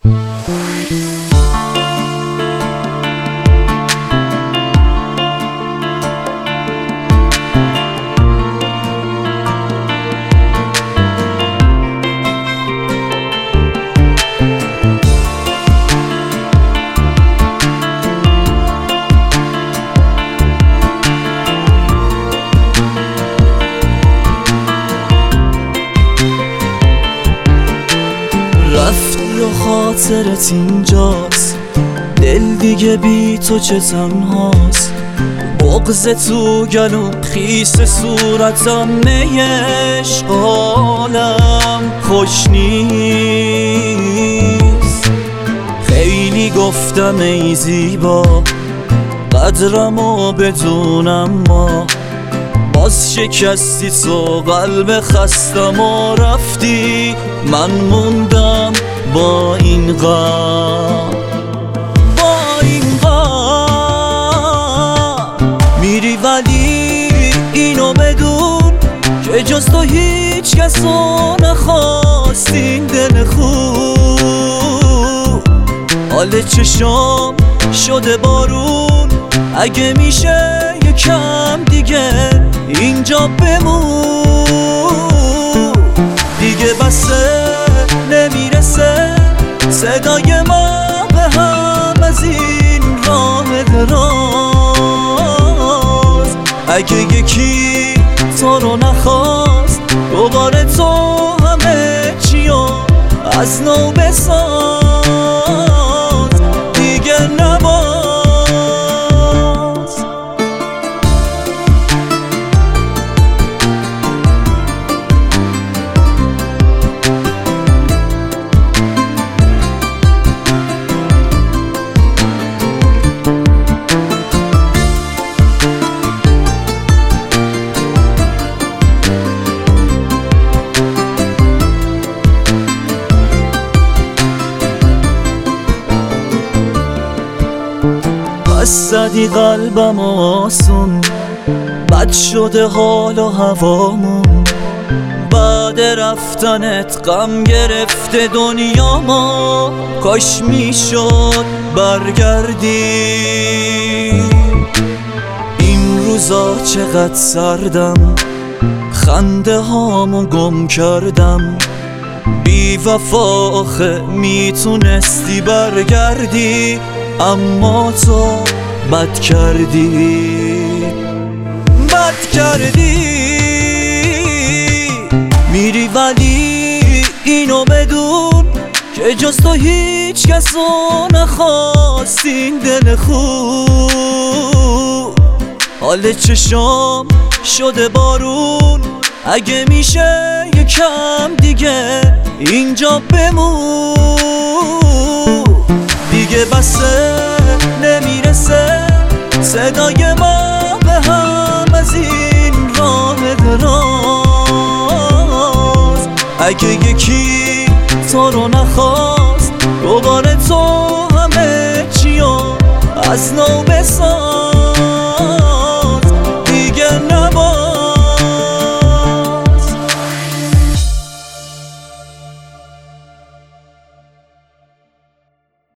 رفتی و خاطرت اینجاست، دل دیگه بی تو چه تنهاست. بغض تو گلوم خیس صورتم عشق حالم خوش نیست. خیلی گفتم ای زیبا قدرمو بدونم، ما باز شکستی تو قلب خستم و رفتی، من موندم با این غم. با این غم میری ولی اینو بدون که جز تو هیچ کسو نخواست. این دل خوب حال چشام شده بارون، اگه میشه یکم دیگه اینجا بمون. دیگه بسه نمیرسه صدای ما به هم از این راه دراز. اگه یکی تو رو نخواست دوباره تو همه چیو از نو بساز، دیگه نباز. زدی قلبم آسون، بد شده حال و هوامون. بعد رفتنت غم گرفته دنیا ما، کاش میشد برگردی. این روزا چقدر سردم، خنده هامو گم کردم. بی وفا آخه میتونستی برگردی، اما تو بد کردی. میری ولی اینو بدون که جز تو هیچ کسو نخواست. این دل خوب حال چشام شده بارون، اگه میشه یکم دیگه اینجا بمون. دیگه بسه نمیرسه صدای ما به هم از این راه دراز. اگه یکی تو رو نخواست دوباره تو همه چیو از نو بساز.